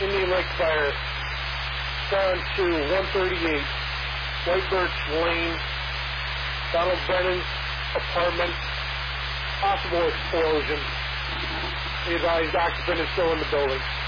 Indian Lake Fire. Gone to 138 White Birch Lane, Donald Brennan's apartment. Possible explosion. The advised occupant is still in the building.